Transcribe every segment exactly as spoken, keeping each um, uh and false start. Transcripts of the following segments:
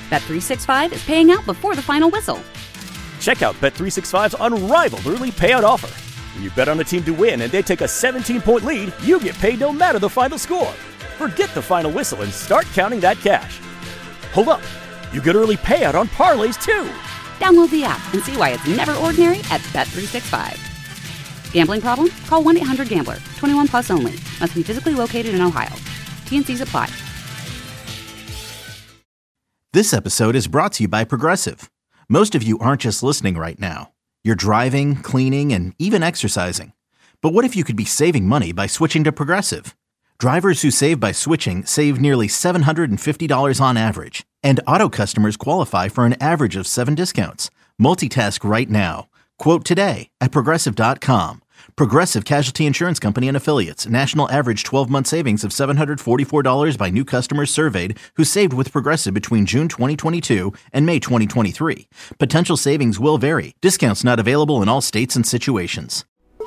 Bet three sixty-five is paying out before the final whistle. Check out Bet three sixty-five's unrivaled early payout offer. When you bet on a team to win and they take a seventeen-point lead, you get paid no matter the final score. Forget the final whistle and start counting that cash. Hold up. You get early payout on parlays, too. Download the app and see why it's never ordinary at Bet three sixty-five. Gambling problem? Call one eight hundred gambler. twenty-one plus only. Must be physically located in Ohio. T N Cs apply. This episode is brought to you by Progressive. Most of you aren't just listening right now. You're driving, cleaning, and even exercising. But what if you could be saving money by switching to Progressive? Drivers who save by switching save nearly seven hundred fifty dollars on average. And auto customers qualify for an average of seven discounts. Multitask right now. Quote today at Progressive dot com. Progressive Casualty Insurance Company and Affiliates. National average twelve-month savings of seven hundred forty-four dollars by new customers surveyed who saved with Progressive between June twenty twenty-two and May twenty twenty-three. Potential savings will vary. Discounts not available in all states and situations.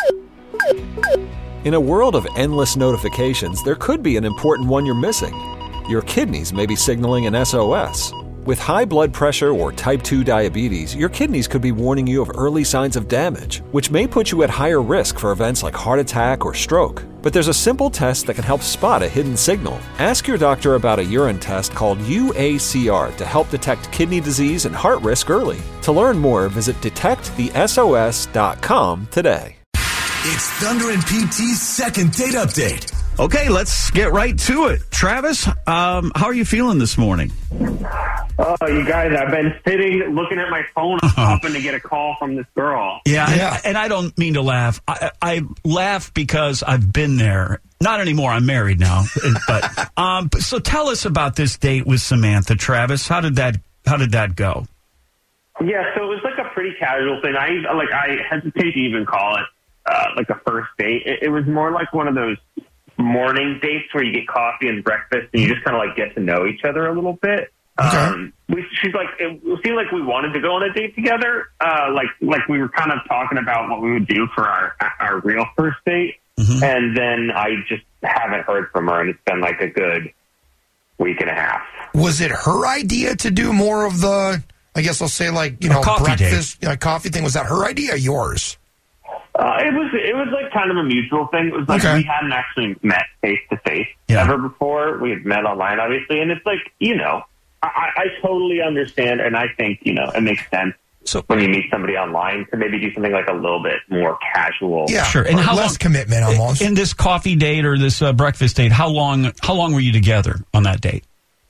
In a world of endless notifications, there could be an important one you're missing. Your kidneys may be signaling an S O S. With high blood pressure or type two diabetes, your kidneys could be warning you of early signs of damage, which may put you at higher risk for events like heart attack or stroke. But there's a simple test that can help spot a hidden signal. Ask your doctor about a urine test called U A C R to help detect kidney disease and heart risk early. To learn more, visit detect the S O S dot com today. It's Thunder and P T's second date update. Okay, let's get right to it. Travis, um, how are you feeling this morning? Oh, you guys, I've been sitting, looking at my phone, hoping to get a call from this girl. Yeah, yeah. And, and I don't mean to laugh. I, I laugh because I've been there. Not anymore. I'm married now. But um, so tell us about this date with Samantha, Travis. How did that How did that go? Yeah, so it was like a pretty casual thing. I like I hesitate to even call it uh, like a first date. It, it was more like one of those morning dates where you get coffee and breakfast and you just kind of like get to know each other a little bit. Okay. Um, we, she's like, it seemed like we wanted to go on a date together. Uh, like, like we were kind of talking about what we would do for our, our real first date. Mm-hmm. And then I just haven't heard from her, and it's been like a good week and a half. Was it her idea to do more of the, I guess I'll say like, you know, breakfast, uh, coffee thing? Was that her idea or yours? Uh, it was it was like kind of a mutual thing. It was like okay. We hadn't actually met face to face ever before. We had met online, obviously, and it's like, you know, I, I totally understand, and I think, you know, it makes sense so, when you meet somebody online to maybe do something like a little bit more casual. Yeah, sure. And how less long, commitment almost. In this coffee date or this uh, breakfast date, how long how long were you together on that date?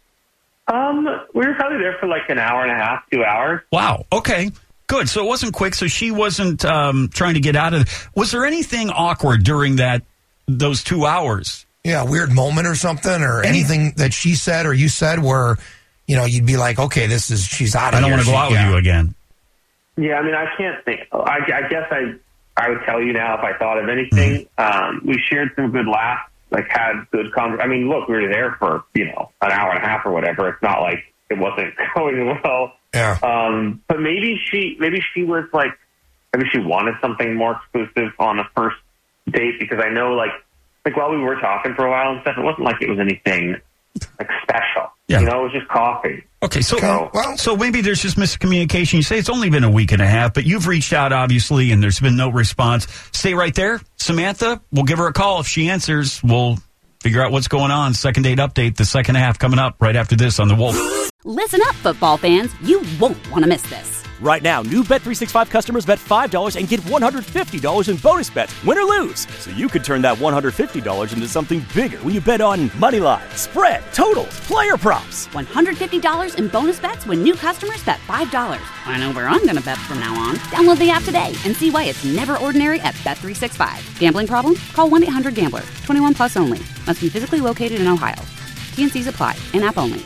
Um, we were probably there for like an hour and a half, two hours. Wow. Okay. Good. So it wasn't quick. So she wasn't um, trying to get out of it. Was there anything awkward during that those two hours? Yeah, a weird moment or something, or Any, anything that she said or you said where, you know, you'd be like, okay, this is she's out of here. I don't want to go out yeah. with you again. Yeah, I mean, I can't think. I, I guess I I would tell you now if I thought of anything. Mm-hmm. Um, we shared some good laughs, like had good conversation. I mean, look, we were there for, you know, an hour and a half or whatever. It's not like it wasn't going well. Yeah. Um, but maybe she, maybe she was like, maybe she wanted something more exclusive on the first date, because I know, like, like while we were talking for a while and stuff, it wasn't like it was anything like special. Yeah. You know, it was just coffee. Okay, so so, well, so maybe there's just miscommunication. You say it's only been a week and a half, but you've reached out, obviously, and there's been no response. Stay right there. Samantha, we'll give her a call. If she answers, we'll figure out what's going on. Second date update, the second half coming up right after this on The Wolf. Listen up, football fans. You won't want to miss this. Right now, new Bet three sixty-five customers bet five dollars and get one hundred fifty dollars in bonus bets, win or lose. So you could turn that one hundred fifty dollars into something bigger when you bet on money line, spread, totals, player props. one hundred fifty dollars in bonus bets when new customers bet five dollars. I know where I'm going to bet from now on. Download the app today and see why it's never ordinary at Bet three sixty-five. Gambling problem? Call one eight hundred gambler. twenty-one plus only. Must be physically located in Ohio. T N Cs apply. In-app only.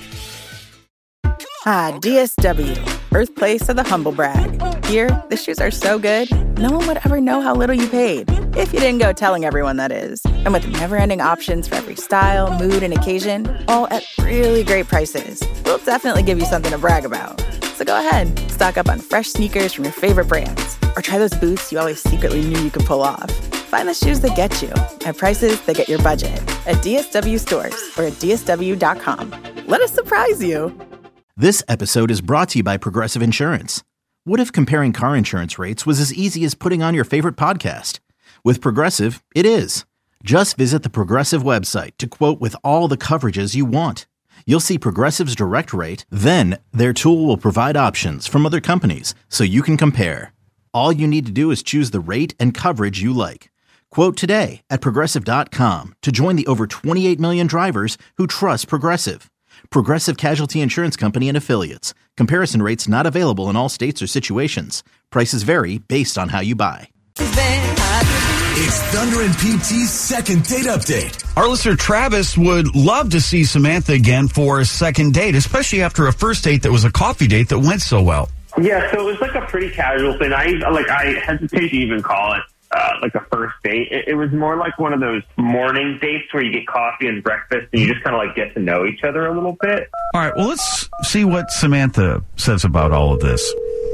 Ah, D S W, birthplace of the humble brag. Here, the shoes are so good, no one would ever know how little you paid. If you didn't go telling everyone, that is. And with never-ending options for every style, mood, and occasion, all at really great prices, we'll definitely give you something to brag about. So go ahead, stock up on fresh sneakers from your favorite brands, or try those boots you always secretly knew you could pull off. Find the shoes that get you at prices that get your budget at D S W stores or at D S W dot com. Let us surprise you. This episode is brought to you by Progressive Insurance. What if comparing car insurance rates was as easy as putting on your favorite podcast? With Progressive, it is. Just visit the Progressive website to quote with all the coverages you want. You'll see Progressive's direct rate, then their tool will provide options from other companies so you can compare. All you need to do is choose the rate and coverage you like. Quote today at Progressive dot com to join the over twenty-eight million drivers who trust Progressive. Progressive Casualty Insurance Company and Affiliates. Comparison rates not available in all states or situations. Prices vary based on how you buy. It's Thunder and P T's second date update. Our listener Travis would love to see Samantha again for a second date, especially after a first date that was a coffee date that went so well. Yeah, so it was like a pretty casual thing. I like I hesitate to even call it uh, like a first date. It, it was more like one of those morning dates where you get coffee and breakfast and you just kind of like get to know each other a little bit. All right, well, let's see what Samantha says about all of this.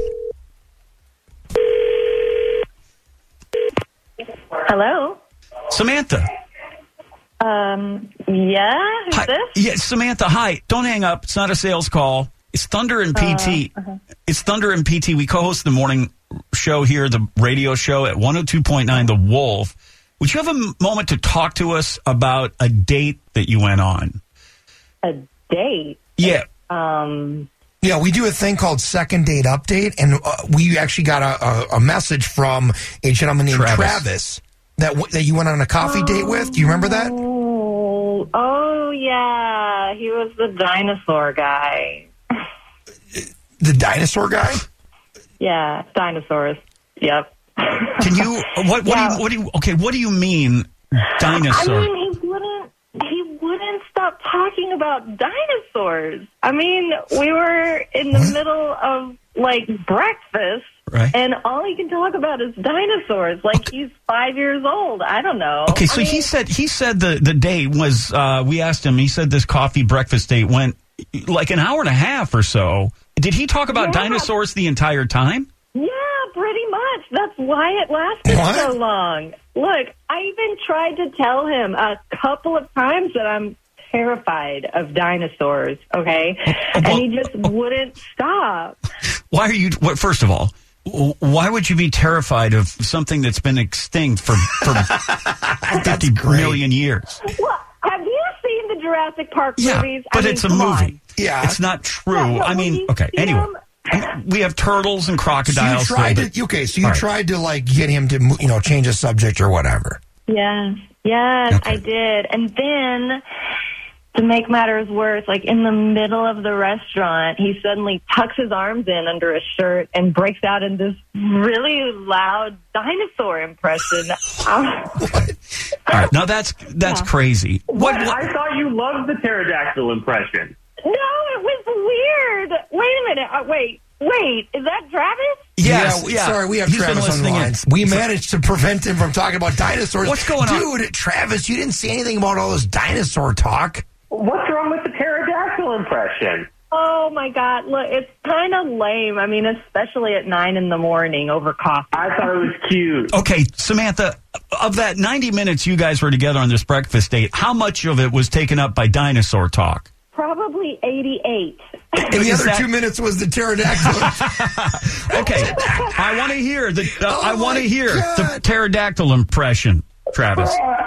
Hello? Samantha. Um, yeah? Who's hi. this? Yeah, Samantha, hi. Don't hang up. It's not a sales call. It's Thunder and P T. Uh, uh-huh. It's Thunder and P T. We co-host the morning show here, the radio show at one oh two point nine The Wolf. Would you have a moment to talk to us about a date that you went on? A date? Yeah. Um... Yeah, we do a thing called Second Date Update, and uh, we actually got a, a, a message from a gentleman named Travis, Travis that w- that you went on a coffee oh, date with. Do you remember that? Oh, oh, yeah. He was the dinosaur guy. The dinosaur guy? Yeah, dinosaurs. Yep. Can you? What? What, yeah. do you, what do you? Okay, what do you mean, dinosaur? I mean, he wouldn't. He wouldn't stop talking about dinosaurs. I mean, we were in the middle of, like, breakfast, right, and all he can talk about is dinosaurs. Like, okay. He's five years old. I don't know. Okay, so I mean, he said he said the, the date was, uh, we asked him, he said this coffee breakfast date went, like, an hour and a half or so. Did he talk about yeah. dinosaurs the entire time? Yeah, pretty much. That's why it lasted what? so long. Look, I even tried to tell him a couple of times that I'm terrified of dinosaurs, okay? Oh, well, and he just oh, wouldn't stop. Why are you, what, first of all, why would you be terrified of something that's been extinct for, for fifty million years? Well, have you seen the Jurassic Park yeah, movies? But I mean, it's a movie. On. Yeah. It's not true. Yeah, I mean, okay, anyway. Them, we have turtles and crocodiles. So you tried to, okay, so you right. tried to, like, get him to, you know, change the subject or whatever. Yes, yes, okay. I did. And then, to make matters worse, like, in the middle of the restaurant, he suddenly tucks his arms in under his shirt and breaks out in this really loud dinosaur impression. All right, now that's that's yeah. crazy. What, what? I thought you loved the pterodactyl impression. No, it was weird. Wait a minute. Uh, wait, wait. Is that Travis? Yes, yeah, yeah. Sorry, we have He's Travis on the line. We managed to prevent him from talking about dinosaurs. What's going on? Dude, Travis, you didn't say anything about all this dinosaur talk. What's wrong with the pterodactyl impression? Oh, my God. Look, it's kind of lame. I mean, especially at nine in the morning over coffee. I thought it was cute. Okay, Samantha, of that ninety minutes you guys were together on this breakfast date, how much of it was taken up by dinosaur talk? Probably eighty-eight. And the other that... two minutes was the pterodactyl. Okay, I want to hear the. Uh, oh I want to hear God. the pterodactyl impression, Travis.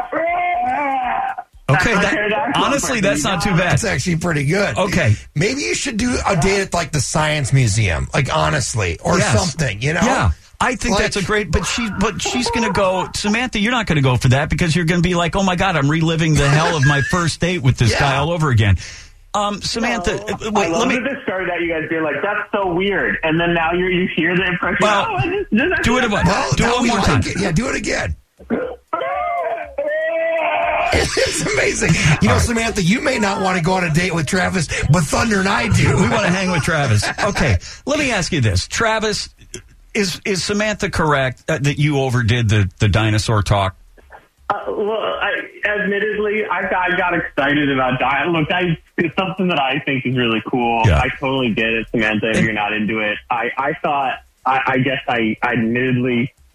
Okay, that, honestly, that's not too bad. That's actually pretty good. Okay, maybe you should do a date at like the Science Museum, like honestly, or yes. something. You know? Yeah. I think like, that's a great, but she, but she's going to go, Samantha, you're not going to go for that because you're going to be like, oh my God, I'm reliving the hell of my first date with this yeah. guy all over again. Um, Samantha, no. wait, I love let me. that this started out you guys being like, that's so weird. And then now you you hear the impression. Well, oh, this, this, do it, well, do it one more time. Like it. Yeah, do it again. It's amazing. You know, Samantha, you may not want to go on a date with Travis, but Thunder and I do. We want to hang with Travis. Okay, let me ask you this. Travis, is is Samantha correct uh, that you overdid the, the dinosaur talk? Uh, well, I, admittedly, I, I got excited about diet. Look, I, it's something that I think is really cool. Yeah. I totally get it, Samantha, if you're not into it. I, I thought, I, I guess I, I admittedly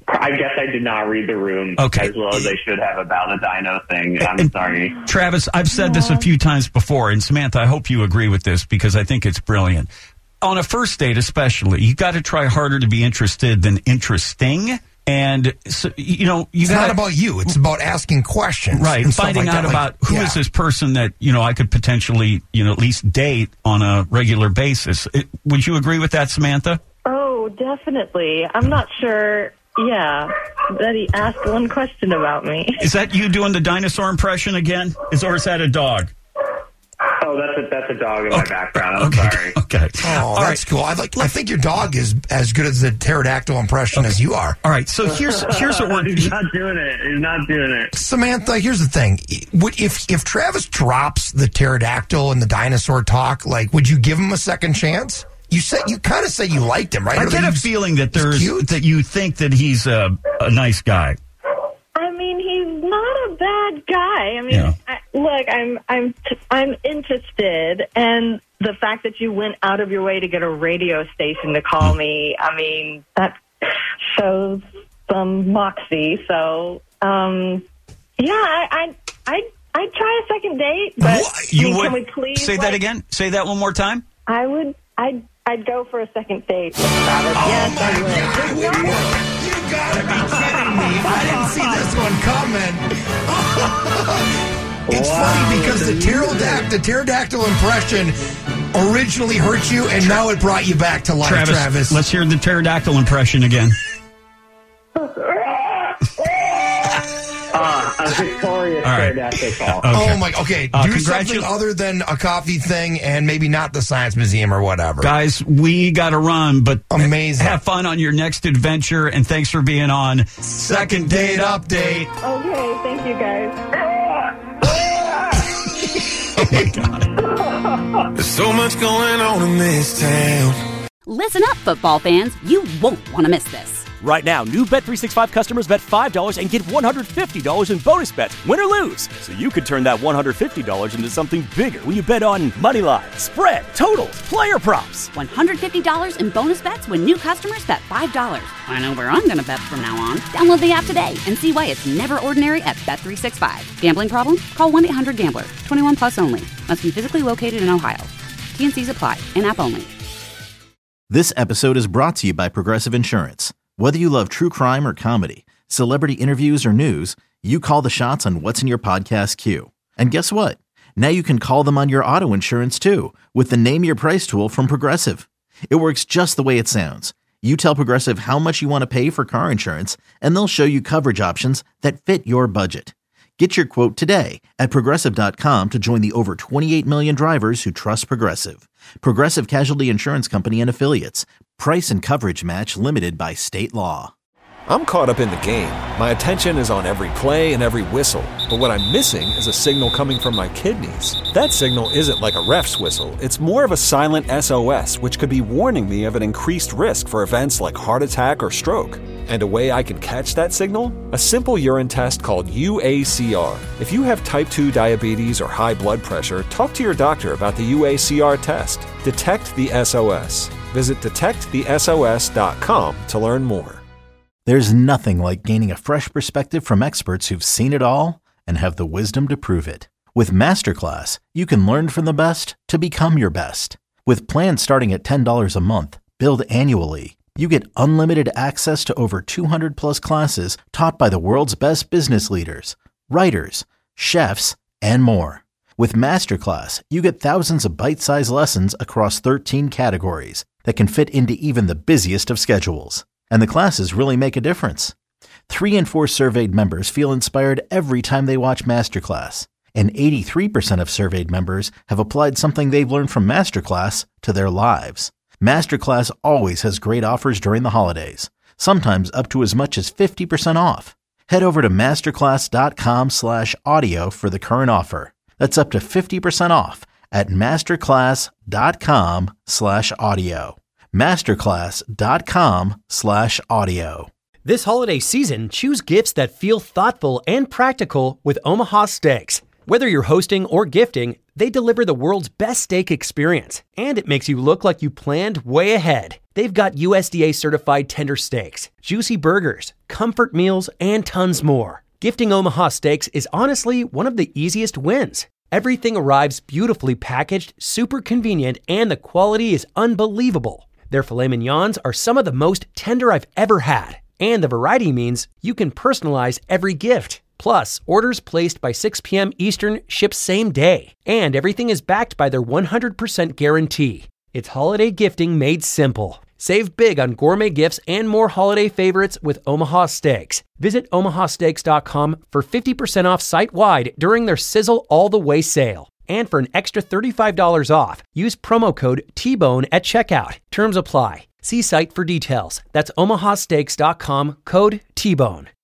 I guess I did not read the room okay. as well as I should have about the dino thing. I'm and, sorry. Travis, I've said this a few times before, and Samantha, I hope you agree with this because I think it's brilliant. On a first date especially, you got to try harder to be interested than interesting. And, so, you know, you it's gotta, not about you. It's about asking questions. Right. And finding like out that. about like, who yeah. is this person that, you know, I could potentially, you know, at least date on a regular basis. It, would you agree with that, Samantha? Oh, definitely. I'm not sure, yeah, that he asked one question about me. Is that you doing the dinosaur impression again? Is Or is that a dog? Oh, that's a, that's a dog in okay. my background. I'm okay. sorry. Okay. Oh, All that's right. cool. I like. I think your dog is as good as the pterodactyl impression okay. as you are. All right. So here's here's what we're. He's not doing it. He's not doing it. Samantha, here's the thing. Would if if Travis drops the pterodactyl and the dinosaur talk, like, would you give him a second chance? You said you kind of said you liked him, right? I get a feeling that there's that you think that he's a, a nice guy. I mean, he's not a bad guy. I mean, yeah. I, look, I'm I'm t- I'm interested, and the fact that you went out of your way to get a radio station to call me, I mean, that shows some moxie. So, um, yeah, I I I I'd try a second date, but you I mean, would can we please say like, that again? Say that one more time. I would. I'd I'd go for a second date with Travis. Oh yes, my I would. God! Wait, wait, you gotta be kidding me! I didn't see this one coming. It's wow. funny because the pterodactyl, the pterodactyl impression originally hurt you, and now it brought you back to life, Travis. Travis. Let's hear the pterodactyl impression again. Uh, a victorious All right. pterodactyl call. Okay. Oh my! Okay, Uh, do congratu- something other than a coffee thing, and maybe not the science museum or whatever. Guys, we got to run, but amazing. Have fun on your next adventure, and thanks for being on Second Date Update. Okay, thank you guys. Oh my God! There's so much going on in this town. Listen up, football fans. You won't want to miss this. Right now, new Bet three sixty-five customers bet five dollars and get one hundred fifty dollars in bonus bets, win or lose. So you could turn that one hundred fifty dollars into something bigger when you bet on money line, spread, totals, player props. one hundred fifty dollars in bonus bets when new customers bet five dollars. I know where I'm going to bet from now on. Download the app today and see why it's never ordinary at Bet three sixty-five. Gambling problem? Call one eight hundred gambler. twenty-one plus only. Must be physically located in Ohio. T and C's apply. In-app only. This episode is brought to you by Progressive Insurance. Whether you love true crime or comedy, celebrity interviews or news, you call the shots on what's in your podcast queue. And guess what? Now you can call them on your auto insurance too with the Name Your Price tool from Progressive. It works just the way it sounds. You tell Progressive how much you want to pay for car insurance, and they'll show you coverage options that fit your budget. Get your quote today at Progressive dot com to join the over twenty-eight million drivers who trust Progressive. Progressive Casualty Insurance Company and Affiliates. Price and coverage match limited by state law. I'm caught up in the game. My attention is on every play and every whistle. But what I'm missing is a signal coming from my kidneys. That signal isn't like a ref's whistle. It's more of a silent S O S, which could be warning me of an increased risk for events like heart attack or stroke. And a way I can catch that signal? A simple urine test called U A C R. If you have type two diabetes or high blood pressure, talk to your doctor about the U A C R test. Detect the S O S. Visit detect the S O S dot com to learn more. There's nothing like gaining a fresh perspective from experts who've seen it all and have the wisdom to prove it. With Masterclass, you can learn from the best to become your best. With plans starting at ten dollars a month, billed annually, you get unlimited access to over two hundred plus classes taught by the world's best business leaders, writers, chefs, and more. With Masterclass, you get thousands of bite-sized lessons across thirteen categories that can fit into even the busiest of schedules. And the classes really make a difference. Three in four surveyed members feel inspired every time they watch Masterclass. And eighty-three percent of surveyed members have applied something they've learned from Masterclass to their lives. Masterclass always has great offers during the holidays, sometimes up to as much as fifty percent off. Head over to masterclass.com slash audio for the current offer. That's up to fifty percent off at masterclass.com slash audio. Masterclass.com slash audio. This holiday season, choose gifts that feel thoughtful and practical with Omaha Steaks. Whether you're hosting or gifting, they deliver the world's best steak experience, and it makes you look like you planned way ahead. They've got U S D A-certified tender steaks, juicy burgers, comfort meals, and tons more. Gifting Omaha Steaks is honestly one of the easiest wins. Everything arrives beautifully packaged, super convenient, and the quality is unbelievable. Their filet mignons are some of the most tender I've ever had, and the variety means you can personalize every gift. Plus, orders placed by six p.m. Eastern ship same day, and everything is backed by their one hundred percent guarantee. It's holiday gifting made simple. Save big on gourmet gifts and more holiday favorites with Omaha Steaks. Visit omaha steaks dot com for fifty percent off site-wide during their Sizzle All the Way sale. And for an extra thirty-five dollars off, use promo code T bone at checkout. Terms apply. See site for details. That's omaha steaks dot com, code T bone.